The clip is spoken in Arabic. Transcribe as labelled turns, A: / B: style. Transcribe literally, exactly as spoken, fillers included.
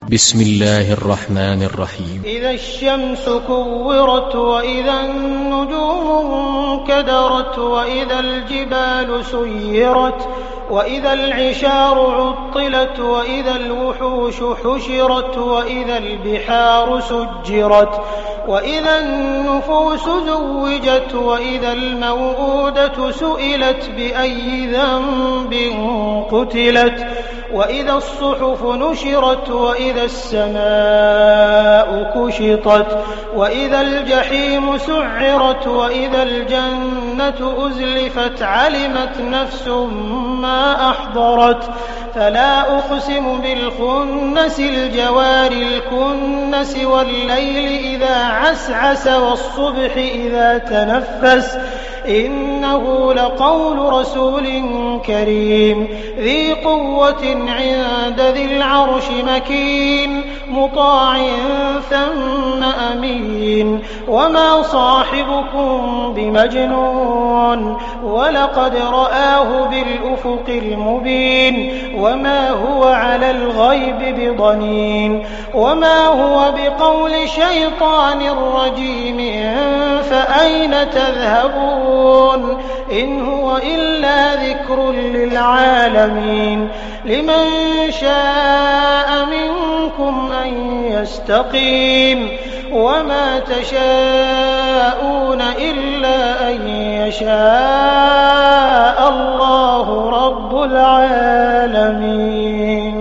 A: بسم الله الرحمن الرحيم.
B: إذا الشمس كورت وإذا النجوم انكدرت وإذا الجبال سيرت وإذا العشار عطلت وإذا الوحوش حشرت وإذا البحار سجرت وإذا النفوس زوجت وإذا الموءودة سئلت بأي ذنب قتلت وإذا الصحف نشرت وإذا السماء كشطت وإذا الجحيم سعرت وإذا الجنة أزلفت علمت نفس ما أحضرت فلا أقسم بالخنس الجوار الكنس والليل إذا عسعس والصبح إذا تنفس إنه لقول رسول كريم ذي قوة عند ذي العرش مكين مطاع ثم أمين وما صاحبكم بمجنون ولقد رآه بالأفق المبين وما هو على الغيب بضنين وما هو بقول شيطان رجيم فأين تذهبون إن هو إلا ذكر للعالمين لمن شاء منكم أن يستقيم وما تشاءون إلا أن يشاء الله رب العالمين.